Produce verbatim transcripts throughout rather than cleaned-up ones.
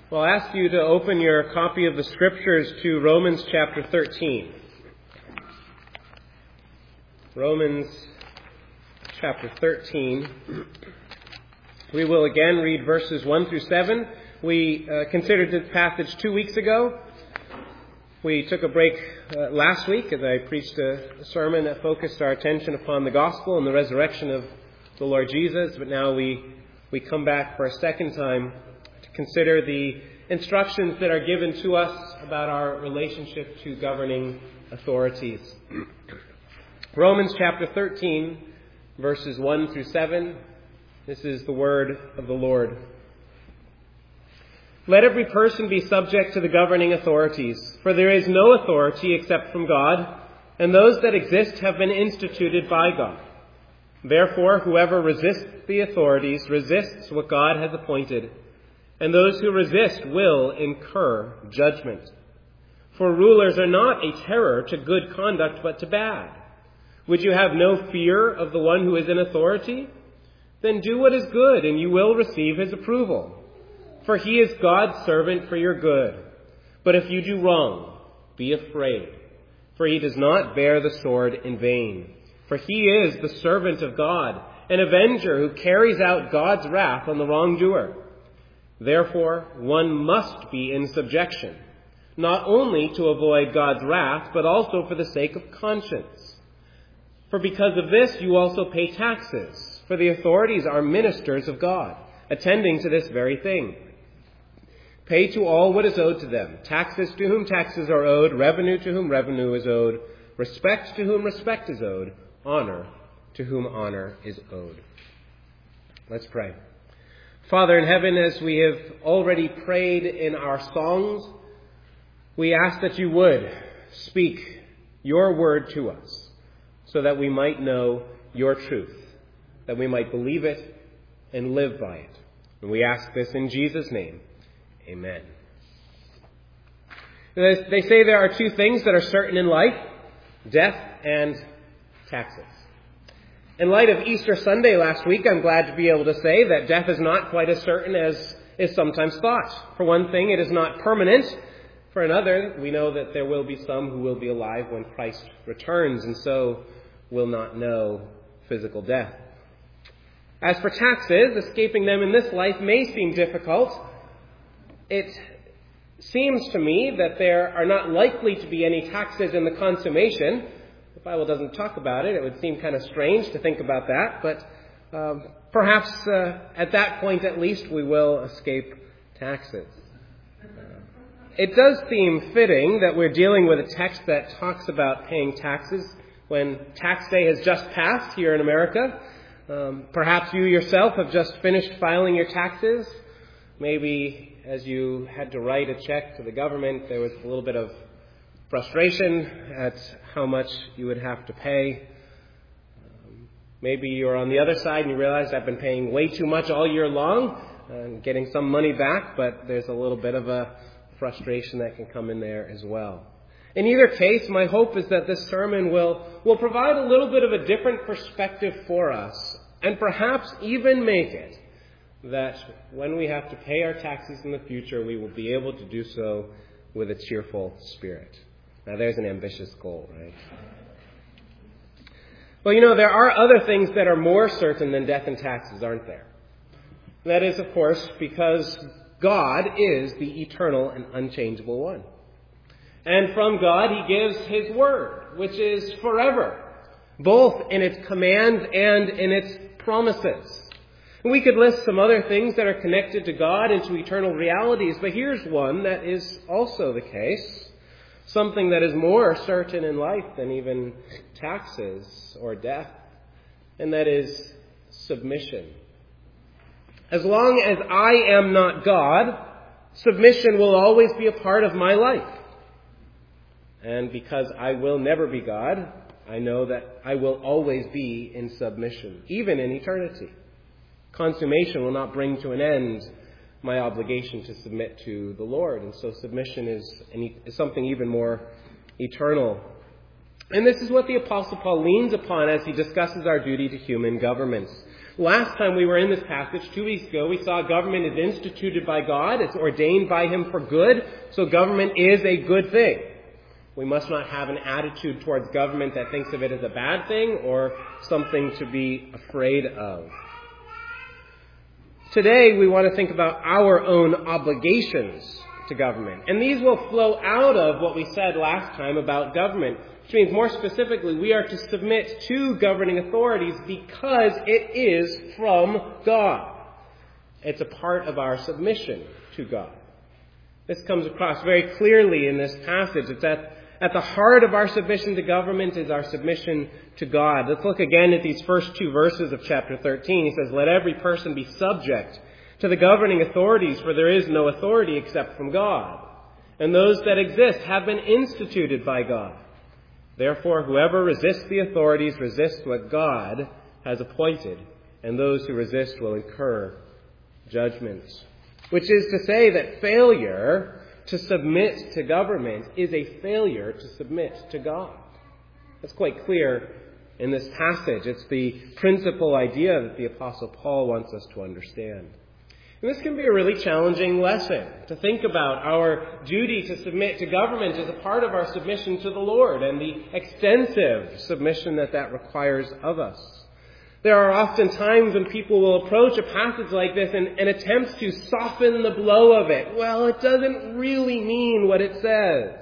Well, I'll ask you to open your copy of the Scriptures to Romans chapter thirteen. Romans chapter thirteen. We will again read verses one through seven. We uh, considered this passage two weeks ago. We took a break uh, last week as I preached a sermon that focused our attention upon the gospel and the resurrection of the Lord Jesus. But now we, we come back for a second time to consider the instructions that are given to us about our relationship to governing authorities. Romans chapter thirteen, verses one through seven. This is the word of the Lord. Let every person be subject to the governing authorities, for there is no authority except from God, and those that exist have been instituted by God. Therefore, whoever resists the authorities resists what God has appointed, and those who resist will incur judgment. For rulers are not a terror to good conduct, but to bad. Would you have no fear of the one who is in authority? Then do what is good, and you will receive his approval. For he is God's servant for your good. But if you do wrong, be afraid, for he does not bear the sword in vain. For he is the servant of God, an avenger who carries out God's wrath on the wrongdoer. Therefore, one must be in subjection, not only to avoid God's wrath, but also for the sake of conscience. For because of this, you also pay taxes, for the authorities are ministers of God, attending to this very thing. Pay to all what is owed to them, taxes to whom taxes are owed, revenue to whom revenue is owed, respect to whom respect is owed, honor to whom honor is owed. Let's pray. Father in heaven, as we have already prayed in our songs, we ask that you would speak your word to us so that we might know your truth, that we might believe it and live by it. And we ask this in Jesus' name. Amen. They say there are two things that are certain in life, death and taxes. In light of Easter Sunday last week, I'm glad to be able to say that death is not quite as certain as is sometimes thought. For one thing, it is not permanent. For another, we know that there will be some who will be alive when Christ returns, and so will not know physical death. As for taxes, escaping them in this life may seem difficult. It seems to me that there are not likely to be any taxes in the consummation. The Bible doesn't talk about it. It would seem kind of strange to think about that, but um, perhaps uh, at that point at least we will escape taxes. Uh, it does seem fitting that we're dealing with a text that talks about paying taxes when tax day has just passed here in America. Um, perhaps you yourself have just finished filing your taxes. Maybe as you had to write a check to the government, there was a little bit of frustration at how much you would have to pay. Um, maybe you're on the other side and you realize I've been paying way too much all year long and getting some money back, but there's a little bit of a frustration that can come in there as well. In either case, my hope is that this sermon will, will provide a little bit of a different perspective for us, and perhaps even make it that when we have to pay our taxes in the future, we will be able to do so with a cheerful spirit. Now, there's an ambitious goal, right? Well, you know, there are other things that are more certain than death and taxes, aren't there? That is, of course, because God is the eternal and unchangeable one. And from God, he gives his word, which is forever, both in its commands and in its promises. We could list some other things that are connected to God and to eternal realities, but here's one that is also the case, something that is more certain in life than even taxes or death, and that is submission. As long as I am not God, submission will always be a part of my life. And because I will never be God, I know that I will always be in submission, even in eternity. Consummation will not bring to an end my obligation to submit to the Lord. And so submission is, is something even more eternal. And this is what the Apostle Paul leans upon as he discusses our duty to human governments. Last time we were in this passage, two weeks ago, we saw government is instituted by God. It's ordained by Him for good. So government is a good thing. We must not have an attitude towards government that thinks of it as a bad thing or something to be afraid of. Today, we want to think about our own obligations to government. And these will flow out of what we said last time about government. Which means, more specifically, we are to submit to governing authorities because it is from God. It's a part of our submission to God. This comes across very clearly in this passage. It's at, at the heart of our submission to government is our submission to God. Let's look again at these first two verses of chapter thirteen. He says, "Let every person be subject to the governing authorities, for there is no authority except from God. And those that exist have been instituted by God. Therefore, whoever resists the authorities resists what God has appointed, and those who resist will incur judgment." Which is to say that failure to submit to government is a failure to submit to God. That's quite clear in this passage. It's the principal idea that the Apostle Paul wants us to understand. And this can be a really challenging lesson, to think about our duty to submit to government as a part of our submission to the Lord and the extensive submission that that requires of us. There are often times when people will approach a passage like this and, and attempt to soften the blow of it. Well, it doesn't really mean what it says.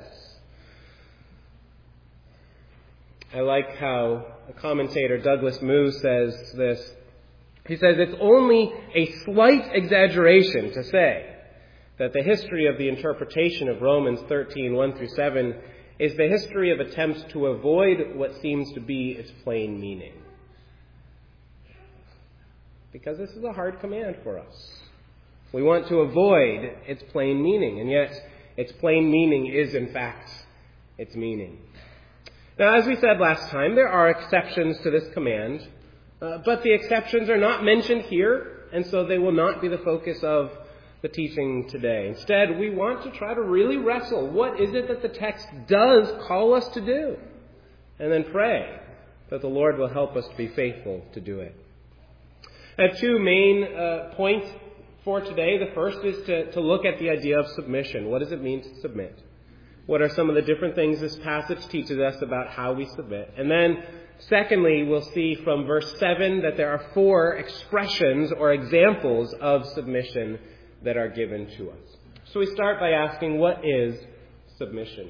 I like how a commentator, Douglas Moo, says this. He says, "It's only a slight exaggeration to say that the history of the interpretation of Romans thirteen, one through seven is the history of attempts to avoid what seems to be its plain meaning." Because this is a hard command for us. We want to avoid its plain meaning, and yet its plain meaning is, in fact, its meaning. Now, as we said last time, there are exceptions to this command. Uh, but the exceptions are not mentioned here, and so they will not be the focus of the teaching today. Instead, we want to try to really wrestle. What is it that the text does call us to do? And then pray that the Lord will help us to be faithful to do it. I have two main uh, points for today. The first is to, to look at the idea of submission. What does it mean to submit? What are some of the different things this passage teaches us about how we submit? And then secondly, we'll see from verse seven that there are four expressions or examples of submission that are given to us. So we start by asking, what is submission?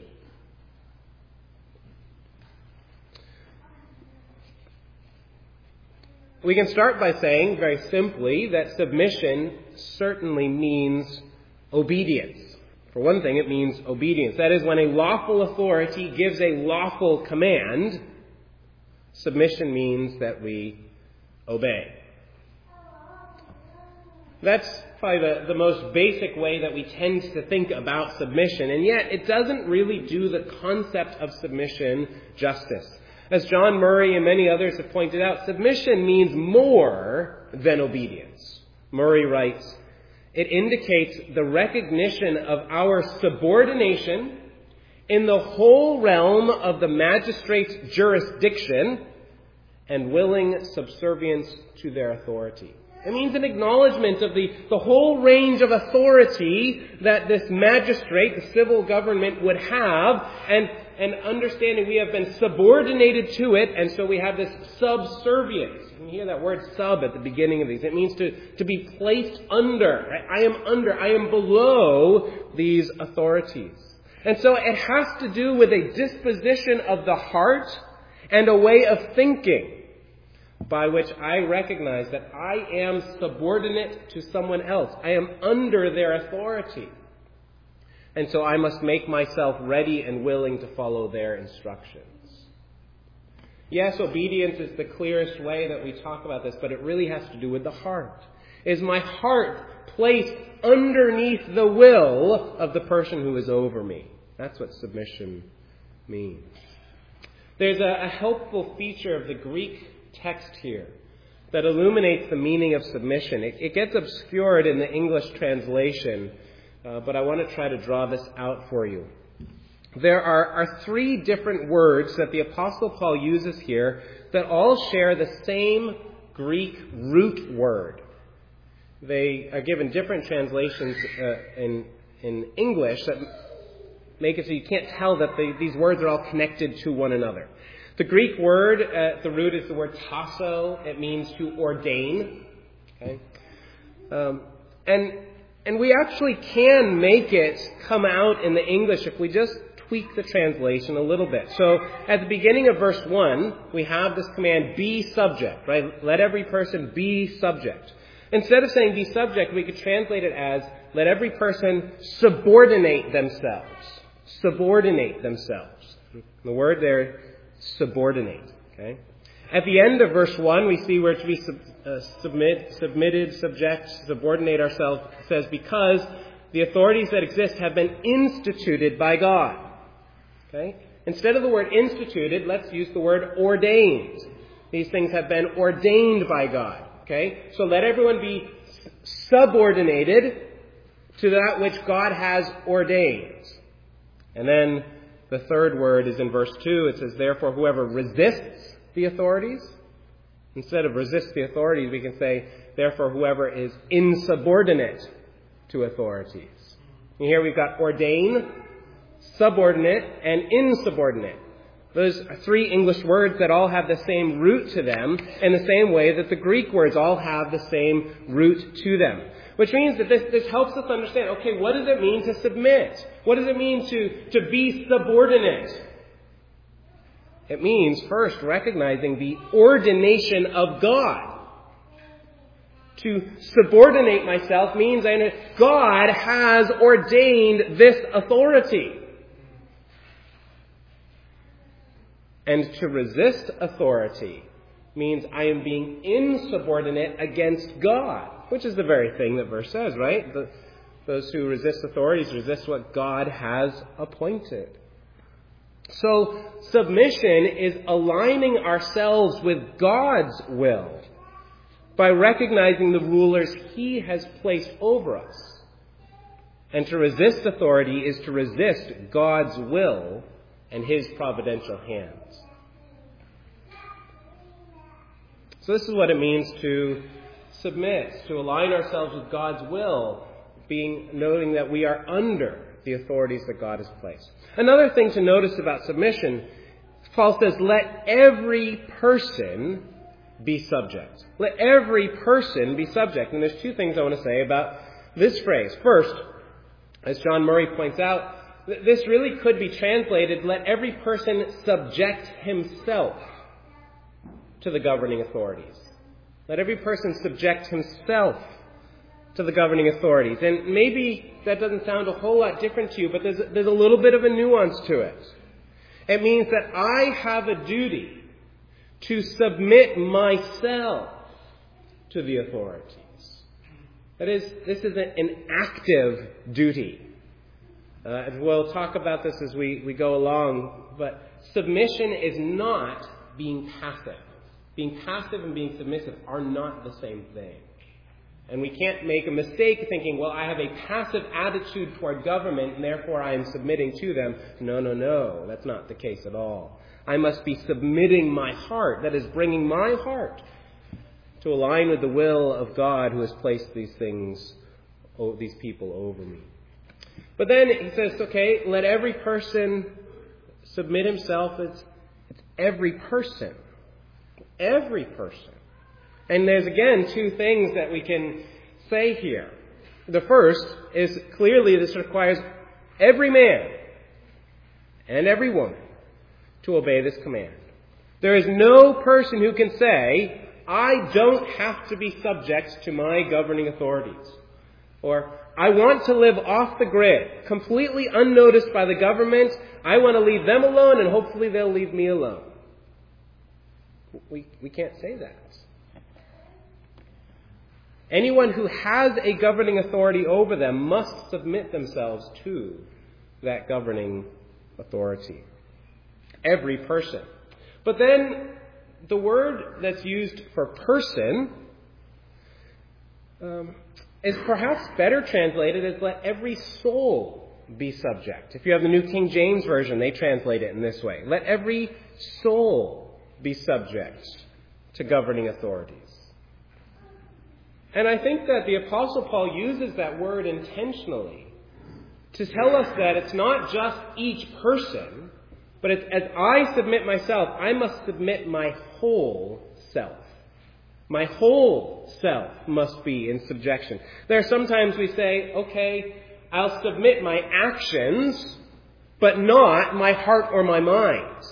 We can start by saying, very simply, that submission certainly means obedience. For one thing, it means obedience. That is, when a lawful authority gives a lawful command, submission means that we obey. That's probably the, the most basic way that we tend to think about submission, and yet it doesn't really do the concept of submission justice. As John Murray and many others have pointed out, submission means more than obedience. Murray writes, "It indicates the recognition of our subordination in the whole realm of the magistrate's jurisdiction and willing subservience to their authority." It means an acknowledgement of the, the whole range of authority that this magistrate, the civil government, would have, and, and understanding we have been subordinated to it, and so we have this subservience. You hear that word sub at the beginning of these. It means to, to be placed under. Right? I am under, I am below these authorities. And so it has to do with a disposition of the heart and a way of thinking by which I recognize that I am subordinate to someone else. I am under their authority. And so I must make myself ready and willing to follow their instructions. Yes, obedience is the clearest way that we talk about this, but it really has to do with the heart. Is my heart placed underneath the will of the person who is over me? That's what submission means. There's a, a helpful feature of the Greek text here that illuminates the meaning of submission. It, it gets obscured in the English translation, uh, but I want to try to draw this out for you. There are, are three different words that the Apostle Paul uses here that all share the same Greek root word. They are given different translations uh, in, in English that make it so you can't tell that they, these words are all connected to one another. The Greek word at the root is the word tasso. It means to ordain. Okay? Um, and and we actually can make it come out in the English if we just tweak the translation a little bit. So at the beginning of verse one, we have this command, be subject, right? Let every person be subject. Instead of saying be subject, we could translate it as let every person subordinate themselves. Subordinate themselves. The word there, subordinate. Okay? At the end of verse one, we see we're to be sub, uh, submit, submitted, subject, subordinate ourselves. It says, because the authorities that exist have been instituted by God. Okay? Instead of the word instituted, let's use the word ordained. These things have been ordained by God. Okay? So let everyone be subordinated to that which God has ordained. And then the third word is in verse two. It says, therefore, whoever resists the authorities, instead of resist the authorities, we can say, therefore, whoever is insubordinate to authorities. And here we've got ordain, subordinate, and insubordinate. Those are three English words that all have the same root to them in the same way that the Greek words all have the same root to them. Which means that this, this helps us understand, okay, what does it mean to submit? What does it mean to, to be subordinate? It means, first, recognizing the ordination of God. To subordinate myself means I know God has ordained this authority. And to resist authority means I am being insubordinate against God, which is the very thing that verse says, right? The, those who resist authorities resist what God has appointed. So submission is aligning ourselves with God's will by recognizing the rulers He has placed over us. And to resist authority is to resist God's will and His providential hands. So this is what it means to submit, to align ourselves with God's will, being noting that we are under the authorities that God has placed. Another thing to notice about submission, Paul says, let every person be subject. Let every person be subject. And there's two things I want to say about this phrase. First, as John Murray points out, this really could be translated, let every person subject himself to the governing authorities. Let every person subject himself to the governing authorities. And maybe that doesn't sound a whole lot different to you, but there's, there's a little bit of a nuance to it. It means that I have a duty to submit myself to the authorities. That is, this is an active duty. Uh, and we'll talk about this as we, we go along, but submission is not being passive. Being passive and being submissive are not the same thing. And we can't make a mistake thinking, well, I have a passive attitude toward government and therefore I am submitting to them. No, no, no. That's not the case at all. I must be submitting my heart, that is, bringing my heart to align with the will of God who has placed these things, these people over me. But then he says, okay, let every person submit himself. It's, it's every person. Every person. And there's, again, two things that we can say here. The first is clearly this requires every man and every woman to obey this command. There is no person who can say, I don't have to be subject to my governing authorities. Or, I want to live off the grid, completely unnoticed by the government. I want to leave them alone and hopefully they'll leave me alone. We, we can't say that. Anyone who has a governing authority over them must submit themselves to that governing authority. Every person. But then the word that's used for person um, is perhaps better translated as let every soul be subject. If you have the New King James Version, they translate it in this way. Let every soul be subject to governing authorities. And I think that the Apostle Paul uses that word intentionally to tell us that it's not just each person, but it's, as I submit myself, I must submit my whole self. My whole self must be in subjection. There are sometimes we say, okay, I'll submit my actions, but not my heart or my mind.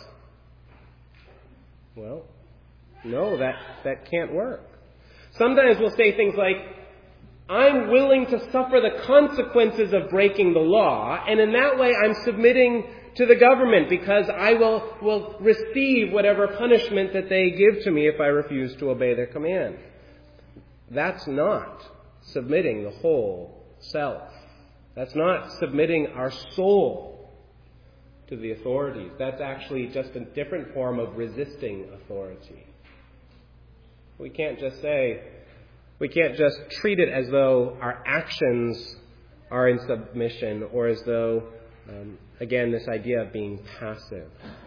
Well, no, that, that can't work. Sometimes we'll say things like, I'm willing to suffer the consequences of breaking the law, and in that way I'm submitting to the government because I will, will receive whatever punishment that they give to me if I refuse to obey their command. That's not submitting the whole self. That's not submitting our soul to the authorities. That's actually just a different form of resisting authority. We can't just say, we can't just treat it as though our actions are in submission or as though, um, again, this idea of being passive.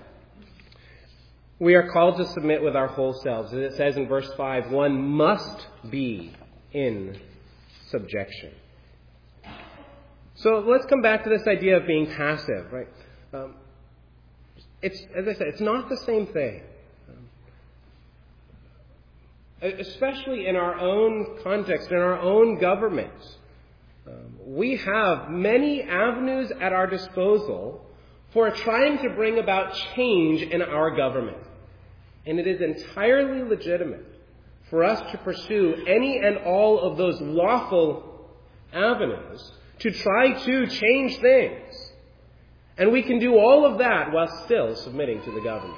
We are called to submit with our whole selves. As it says in verse five, one must be in subjection. So let's come back to this idea of being passive, right? Um, it's, as I said, it's not the same thing. Especially in our own context, in our own government. Um, we have many avenues at our disposal for trying to bring about change in our government. And it is entirely legitimate for us to pursue any and all of those lawful avenues to try to change things. And we can do all of that while still submitting to the government.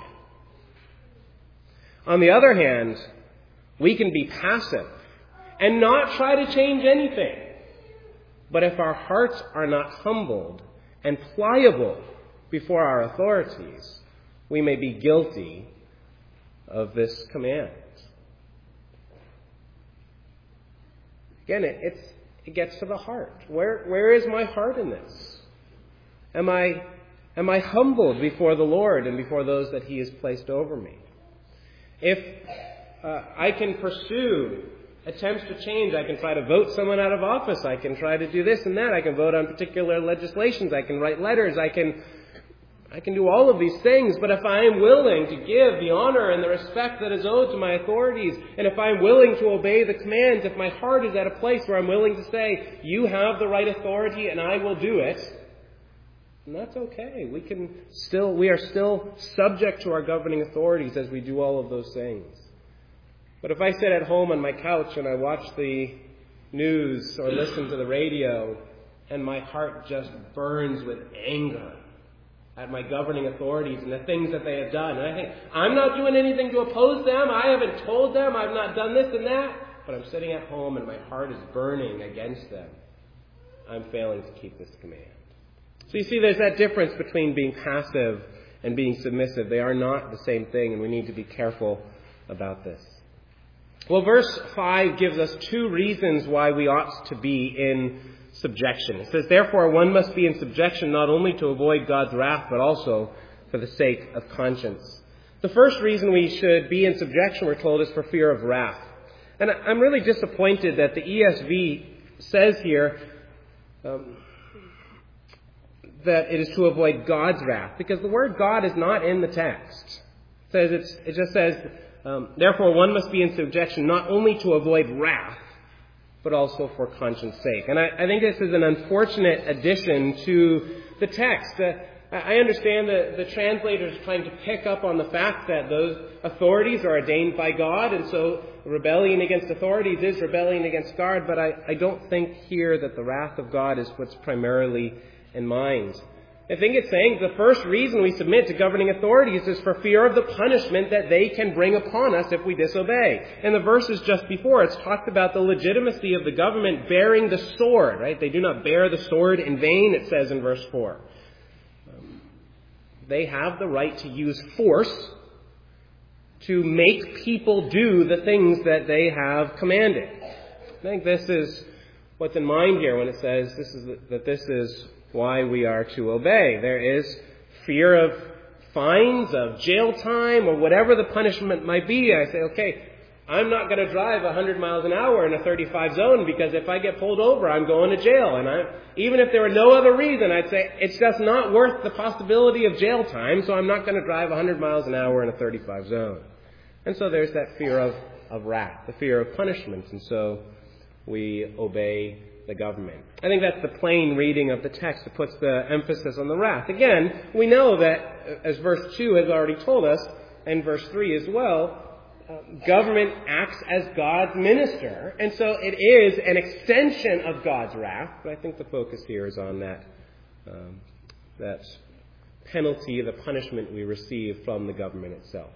On the other hand, we can be passive and not try to change anything. But if our hearts are not humbled and pliable before our authorities, we may be guilty of this command. Again, it, it's, it gets to the heart. Where, where is my heart in this? Am I, am I humbled before the Lord and before those that He has placed over me? If uh, I can pursue attempts to change, I can try to vote someone out of office, I can try to do this and that, I can vote on particular legislations, I can write letters, I can I can do all of these things, but if I am willing to give the honor and the respect that is owed to my authorities, and if I am willing to obey the commands, if my heart is at a place where I'm willing to say, you have the right authority and I will do it, then that's okay. We can still, we are still subject to our governing authorities as we do all of those things. But if I sit at home on my couch and I watch the news or listen to the radio and my heart just burns with anger at my governing authorities and the things that they have done, and I think, I'm not doing anything to oppose them, I haven't told them, I've not done this and that, but I'm sitting at home and my heart is burning against them, I'm failing to keep this command. So you see, there's that difference between being passive and being submissive. They are not the same thing, and we need to be careful about this. Well, verse five gives us two reasons why we ought to be in subjection. It says, therefore, one must be in subjection not only to avoid God's wrath, but also for the sake of conscience. The first reason we should be in subjection, we're told, is for fear of wrath. And I'm really disappointed that the E S V says here um, that it is to avoid God's wrath, because the word God is not in the text. It says it's, it just says, um, therefore one must be in subjection not only to avoid wrath, but also for conscience sake. And I, I think this is an unfortunate addition to the text. Uh, I understand that the translators are trying to pick up on the fact that those authorities are ordained by God, and so rebellion against authorities is rebellion against God, but I, I don't think here that the wrath of God is what's primarily in mind. I think it's saying the first reason we submit to governing authorities is for fear of the punishment that they can bring upon us if we disobey. In the verses just before, it's talked about the legitimacy of the government bearing the sword, right? They do not bear the sword in vain, it says in verse four. Um, they have the right to use force to make people do the things that they have commanded. I think this is what's in mind here when it says this is the, that this is why we are to obey. There is fear of fines, of jail time, or whatever the punishment might be. I say, okay, I'm not going to drive one hundred miles an hour in a thirty-five zone because if I get pulled over, I'm going to jail. And I, even if there were no other reason, I'd say it's just not worth the possibility of jail time, so I'm not going to drive one hundred miles an hour in a thirty-five zone. And so there's that fear of, of wrath, the fear of punishment, and so we obey the government. I think that's the plain reading of the text. It puts the emphasis on the wrath. Again, we know that, as verse two has already told us, and verse three as well, uh, government acts as God's minister, and so it is an extension of God's wrath. But I think the focus here is on that, um, that penalty, the punishment we receive from the government itself.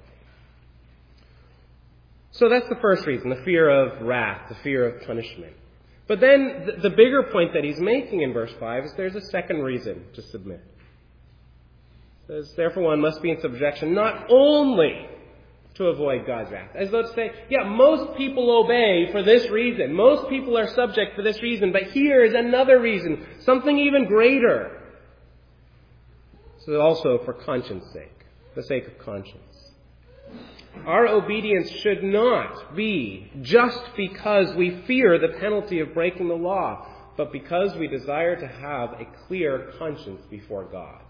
So that's the first reason, the fear of wrath, the fear of punishment. But then the, the bigger point that he's making in verse five is there's a second reason to submit. It says, therefore one must be in subjection not only to avoid God's wrath. As though to say, yeah, most people obey for this reason. Most people are subject for this reason. But here is another reason, something even greater. So also for conscience sake, the sake of conscience. Our obedience should not be just because we fear the penalty of breaking the law, but because we desire to have a clear conscience before God.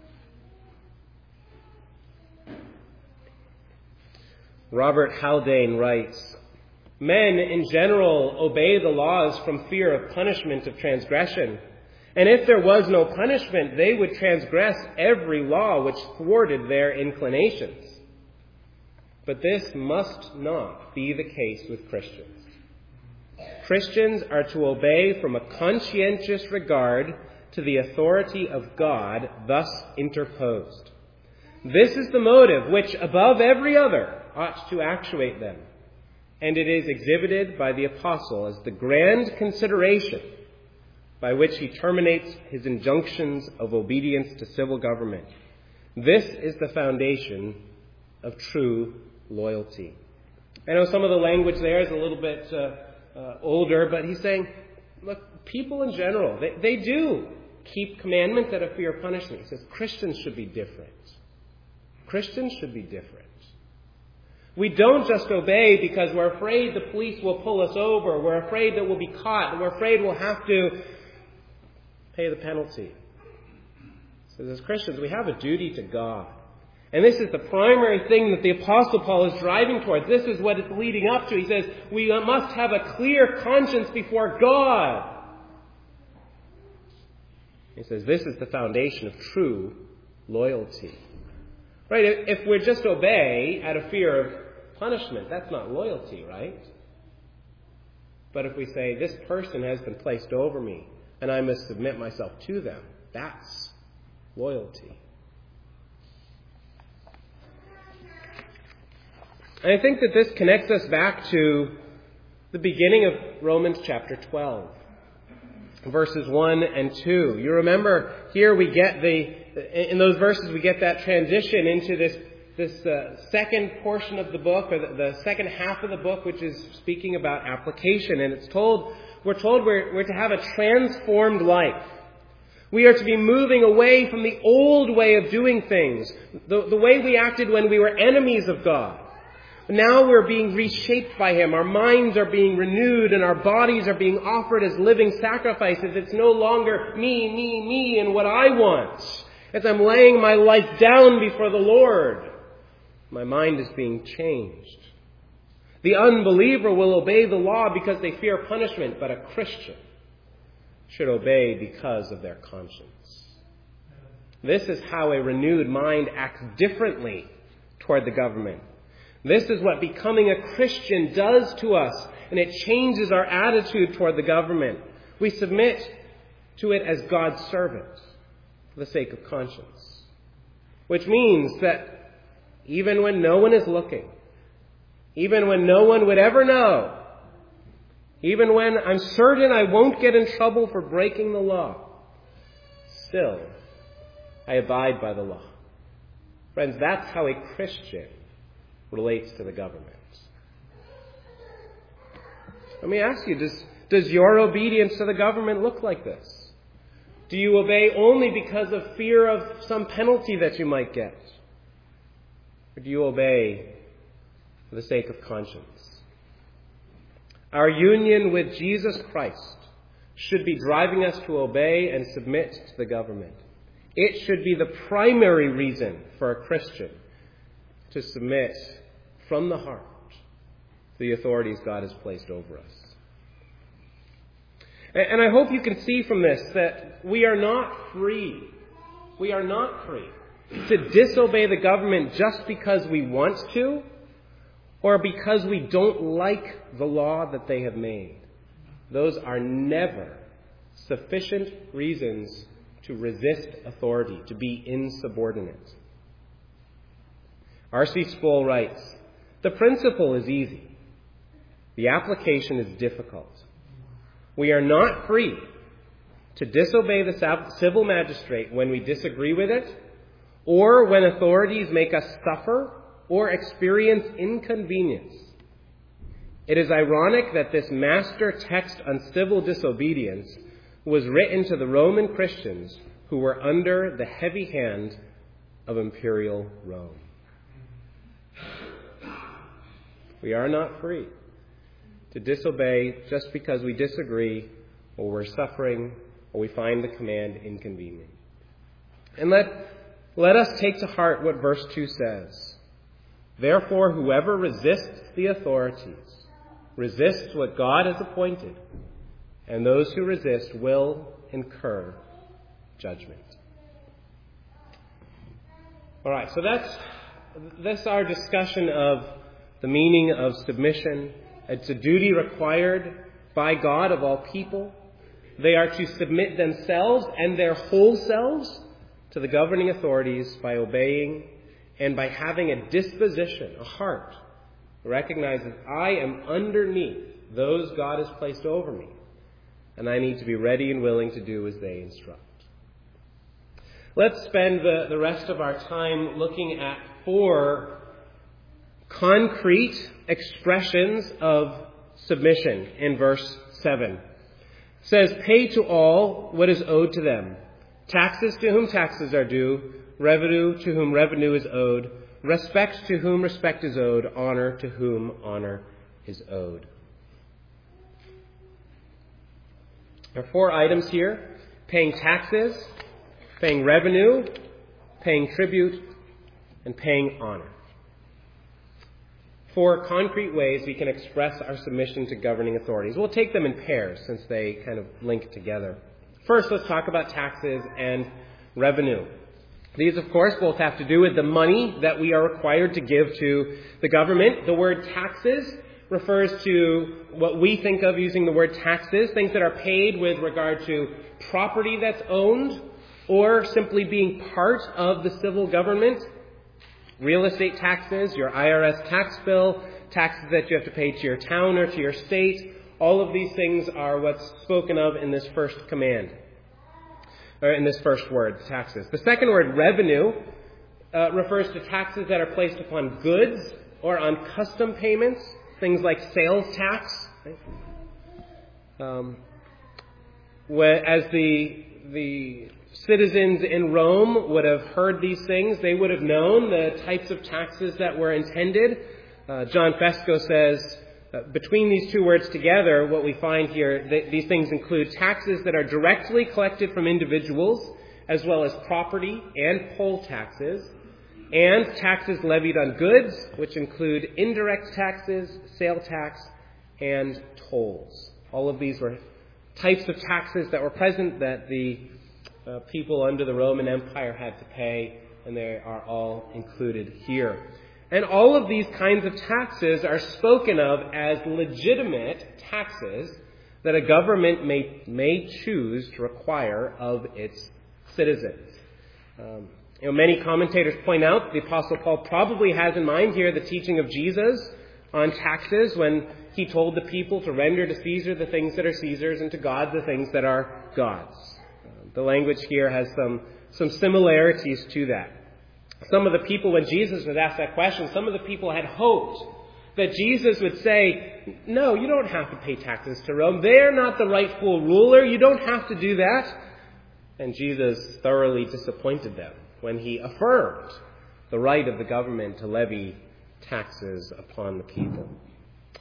Robert Haldane writes, men in general obey the laws from fear of punishment of transgression. And if there was no punishment, they would transgress every law which thwarted their inclinations. But this must not be the case with Christians. Christians are to obey from a conscientious regard to the authority of God thus interposed. This is the motive which, above every other, ought to actuate them. And it is exhibited by the apostle as the grand consideration by which he terminates his injunctions of obedience to civil government. This is the foundation of true loyalty. I know some of the language there is a little bit uh, uh, older, but he's saying, look, people in general, they, they do keep commandments out of fear of punishment. He says Christians should be different. Christians should be different. We don't just obey because we're afraid the police will pull us over, we're afraid that we'll be caught, and we're afraid we'll have to pay the penalty. So as Christians, we have a duty to God. And this is the primary thing that the Apostle Paul is driving towards. This is what it's leading up to. He says, we must have a clear conscience before God. He says, this is the foundation of true loyalty. Right? If we just obey out of fear of punishment, that's not loyalty, right? But if we say, this person has been placed over me, and I must submit myself to them, that's loyalty. And I think that this connects us back to the beginning of Romans chapter twelve, verses one and two. You remember here we get the, in those verses we get that transition into this this uh, second portion of the book, or the, the second half of the book, which is speaking about application. And it's told, we're told we're, we're to have a transformed life. We are to be moving away from the old way of doing things, the, the way we acted when we were enemies of God. Now we're being reshaped by Him. Our minds are being renewed and our bodies are being offered as living sacrifices. It's no longer me, me, me and what I want. As I'm laying my life down before the Lord, my mind is being changed. The unbeliever will obey the law because they fear punishment, but a Christian should obey because of their conscience. This is how a renewed mind acts differently toward the government. This is what becoming a Christian does to us, and it changes our attitude toward the government. We submit to it as God's servants for the sake of conscience. Which means that even when no one is looking, even when no one would ever know, even when I'm certain I won't get in trouble for breaking the law, still I abide by the law. Friends, that's how a Christian relates to the government. Let me ask you, does, does your obedience to the government look like this? Do you obey only because of fear of some penalty that you might get? Or do you obey for the sake of conscience? Our union with Jesus Christ should be driving us to obey and submit to the government. It should be the primary reason for a Christian to submit from the heart to the authorities God has placed over us. And I hope you can see from this that we are not free. We are not free to disobey the government just because we want to, or because we don't like the law that they have made. Those are never sufficient reasons to resist authority, to be insubordinate. R C Sproul writes, "The principle is easy. The application is difficult. We are not free to disobey the civil magistrate when we disagree with it, or when authorities make us suffer or experience inconvenience. It is ironic that this master text on civil disobedience was written to the Roman Christians who were under the heavy hand of imperial Rome." We are not free to disobey just because we disagree, or we're suffering, or we find the command inconvenient. And let, let us take to heart what verse two says. "Therefore, whoever resists the authorities resists what God has appointed, and those who resist will incur judgment." All right, so that's, that's our discussion of the meaning of submission. It's a duty required by God of all people. They are to submit themselves and their whole selves to the governing authorities by obeying and by having a disposition, a heart, that recognizes I am underneath those God has placed over me, and I need to be ready and willing to do as they instruct. Let's spend the, the rest of our time looking at four concrete expressions of submission in verse seven. It says, "Pay to all what is owed to them. Taxes to whom taxes are due, revenue to whom revenue is owed, respect to whom respect is owed, honor to whom honor is owed." There are four items here: paying taxes, paying revenue, paying tribute, and paying honor. Four concrete ways we can express our submission to governing authorities. We'll take them in pairs since they kind of link together. First, let's talk about taxes and revenue. These, of course, both have to do with the money that we are required to give to the government. The word taxes refers to what we think of using the word taxes, things that are paid with regard to property that's owned or simply being part of the civil government. Real estate taxes, your I R S tax bill, taxes that you have to pay to your town or to your state. All of these things are what's spoken of in this first command, or in this first word, taxes. The second word, revenue, uh, refers to taxes that are placed upon goods or on custom payments, things like sales tax. Um, as the the citizens in Rome would have heard these things, they would have known the types of taxes that were intended. Uh, John Fesco says, uh, between these two words together, what we find here, th- these things include taxes that are directly collected from individuals, as well as property and poll taxes, and taxes levied on goods, which include indirect taxes, sale tax, and tolls. All of these were types of taxes that were present that the uh, people under the Roman Empire had to pay, and they are all included here. And all of these kinds of taxes are spoken of as legitimate taxes that a government may, may choose to require of its citizens. Um, you know, many commentators point out the Apostle Paul probably has in mind here the teaching of Jesus on taxes when he told the people to render to Caesar the things that are Caesar's and to God the things that are God's. Uh, the language here has some, some similarities to that. Some of the people, when Jesus was asked that question, some of the people had hoped that Jesus would say, no, you don't have to pay taxes to Rome. They're not the rightful ruler. You don't have to do that. And Jesus thoroughly disappointed them when he affirmed the right of the government to levy taxes upon the people.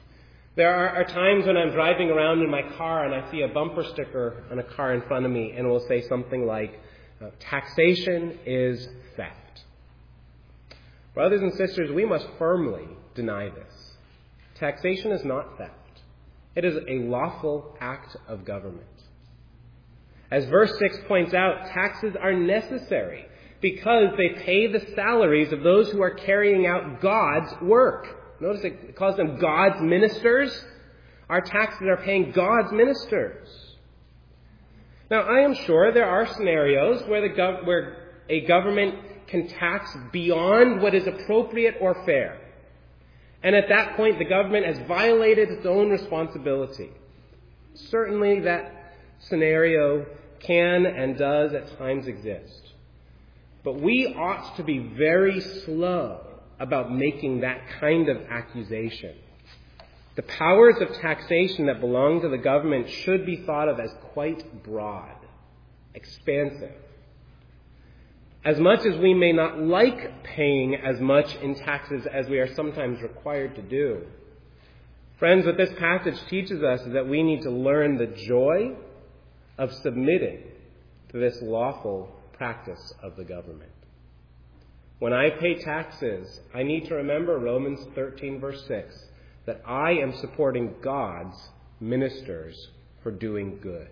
There are, are times when I'm driving around in my car and I see a bumper sticker on a car in front of me and it will say something like, uh, taxation is theft. Brothers and sisters, we must firmly deny this. Taxation is not theft. It is a lawful act of government. As verse six points out, taxes are necessary because they pay the salaries of those who are carrying out God's work. Notice it calls them God's ministers. Our taxes are paying God's ministers. Now, I am sure there are scenarios where, the gov- where a government can tax beyond what is appropriate or fair. And at that point, the government has violated its own responsibility. Certainly that scenario can and does at times exist. But we ought to be very slow about making that kind of accusation. The powers of taxation that belong to the government should be thought of as quite broad, expansive. As much as we may not like paying as much in taxes as we are sometimes required to do, friends, what this passage teaches us is that we need to learn the joy of submitting to this lawful practice of the government. When I pay taxes, I need to remember Romans thirteen, verse six, that I am supporting God's ministers for doing good.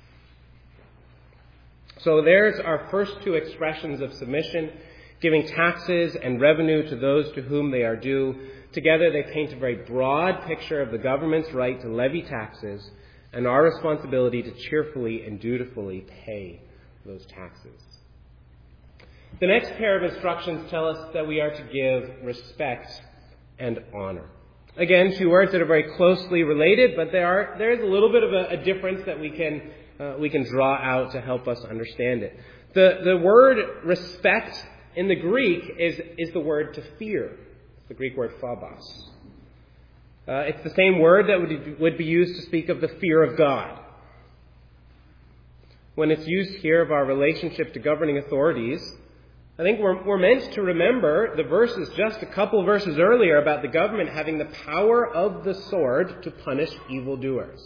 So there's our first two expressions of submission, giving taxes and revenue to those to whom they are due. Together they paint a very broad picture of the government's right to levy taxes and our responsibility to cheerfully and dutifully pay those taxes. The next pair of instructions tell us that we are to give respect and honor. Again, two words that are very closely related, but there are there is a little bit of a, a difference that we can uh, we can draw out to help us understand it. The the word respect in the Greek is is the word to fear. It's the Greek word phobos. Uh, it's the same word that would would be used to speak of the fear of God. When it's used here of our relationship to governing authorities, I think we're, we're meant to remember the verses just a couple verses earlier about the government having the power of the sword to punish evildoers.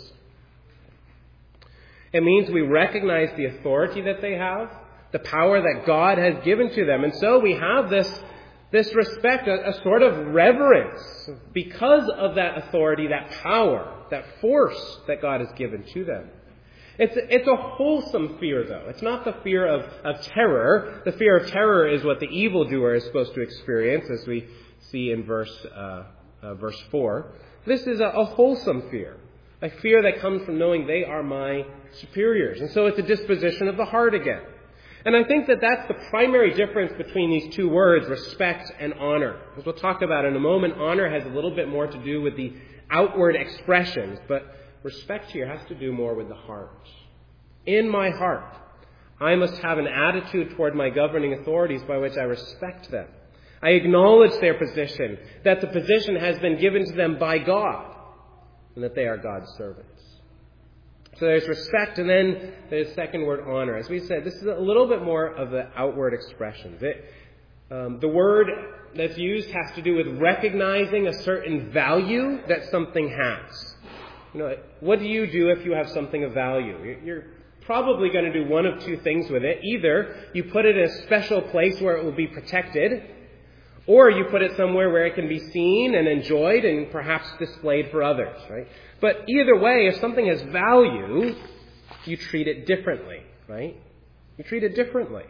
It means we recognize the authority that they have, the power that God has given to them. And so we have this, this respect, a, a sort of reverence because of that authority, that power, that force that God has given to them. It's, it's a wholesome fear, though. It's not the fear of, of terror. The fear of terror is what the evildoer is supposed to experience, as we see in verse uh, uh, verse four. This is a, a wholesome fear, a fear that comes from knowing they are my superiors. And so it's a disposition of the heart again. And I think that that's the primary difference between these two words, respect and honor. As we'll talk about in a moment, honor has a little bit more to do with the outward expressions, but respect here has to do more with the heart. In my heart, I must have an attitude toward my governing authorities by which I respect them. I acknowledge their position, that the position has been given to them by God, and that they are God's servants. So there's respect, and then there's the second word, honor. As we said, this is a little bit more of the outward expressions. It, um, the word that's used has to do with recognizing a certain value that something has. You know, what do you do if you have something of value? You're probably going to do one of two things with it. Either you put it in a special place where it will be protected, or you put it somewhere where it can be seen and enjoyed and perhaps displayed for others, right? But either way, if something has value, you treat it differently, right? You treat it differently.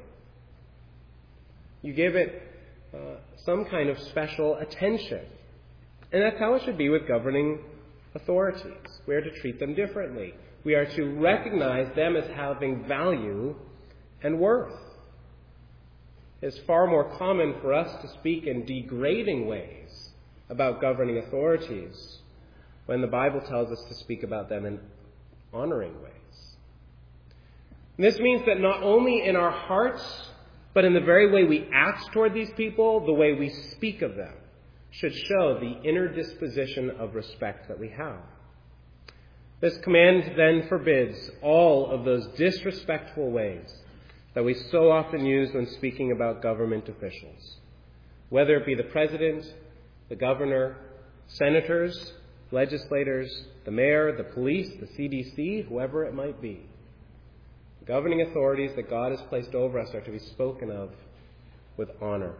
You give it uh, some kind of special attention. And that's how it should be with governing authorities. We are to treat them differently. We are to recognize them as having value and worth. It's far more common for us to speak in degrading ways about governing authorities when the Bible tells us to speak about them in honoring ways. And this means that not only in our hearts, but in the very way we act toward these people, the way we speak of them should show the inner disposition of respect that we have. This command then forbids all of those disrespectful ways that we so often use when speaking about government officials, whether it be the president, the governor, senators, legislators, the mayor, the police, the C D C, whoever it might be. The governing authorities that God has placed over us are to be spoken of with honor.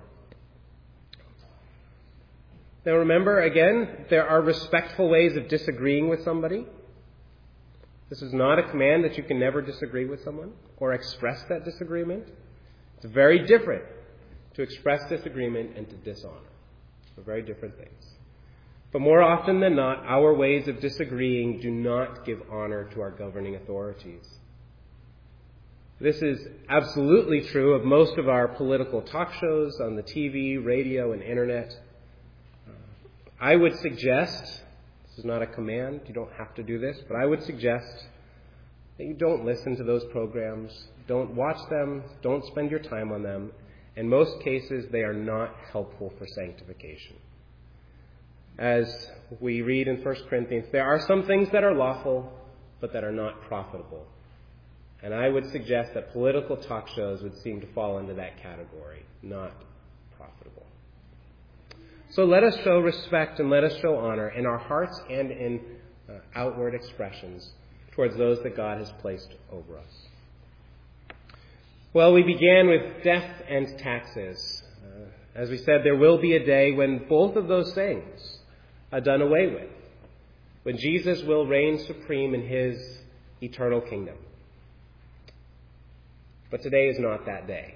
Now remember, again, there are respectful ways of disagreeing with somebody. This is not a command that you can never disagree with someone or express that disagreement. It's very different to express disagreement and to dishonor. They're very different things. But more often than not, our ways of disagreeing do not give honor to our governing authorities. This is absolutely true of most of our political talk shows on the T V, radio, and internet. I would suggest, this is not a command, you don't have to do this, but I would suggest that you don't listen to those programs, don't watch them, don't spend your time on them. In most cases, they are not helpful for sanctification. As we read in First Corinthians, there are some things that are lawful, but that are not profitable. And I would suggest that political talk shows would seem to fall into that category, not profitable. So let us show respect and let us show honor in our hearts and in uh, outward expressions towards those that God has placed over us. Well, we began with death and taxes. Uh, as we said, there will be a day when both of those things are done away with, when Jesus will reign supreme in his eternal kingdom. But today is not that day.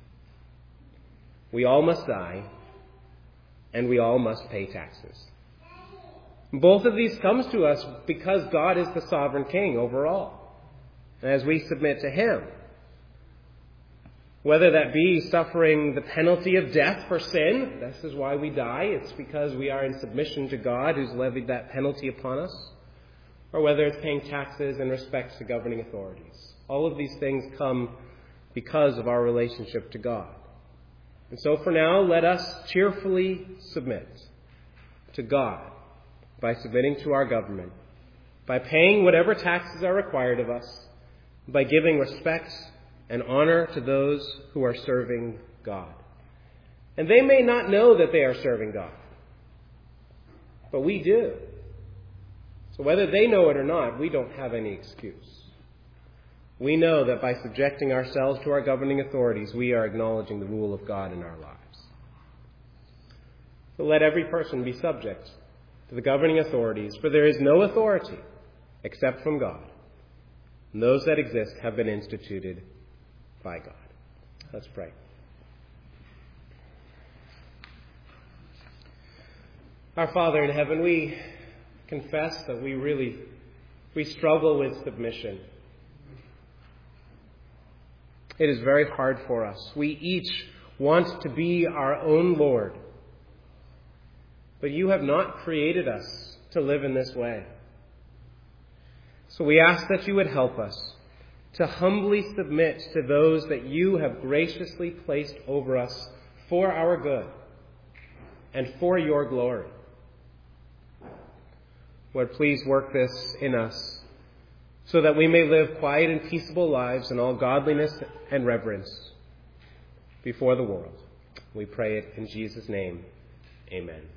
We all must die, and we all must pay taxes. Both of these comes to us because God is the sovereign king over all. And as we submit to him, whether that be suffering the penalty of death for sin, this is why we die, it's because we are in submission to God who's levied that penalty upon us, or whether it's paying taxes in respect to governing authorities. All of these things come because of our relationship to God. And so for now, let us cheerfully submit to God by submitting to our government, by paying whatever taxes are required of us, by giving respect and honor to those who are serving God. And they may not know that they are serving God, but we do. So whether they know it or not, we don't have any excuse. We know that by subjecting ourselves to our governing authorities, we are acknowledging the rule of God in our lives. So let every person be subject to the governing authorities, for there is no authority except from God. And those that exist have been instituted by God. Let's pray. Our Father in heaven, we confess that we really, we struggle with submission. It is very hard for us. We each want to be our own Lord. But you have not created us to live in this way. So we ask that you would help us to humbly submit to those that you have graciously placed over us for our good and for your glory. Lord, please work this in us, so that we may live quiet and peaceable lives in all godliness and reverence before the world. We pray it in Jesus' name. Amen.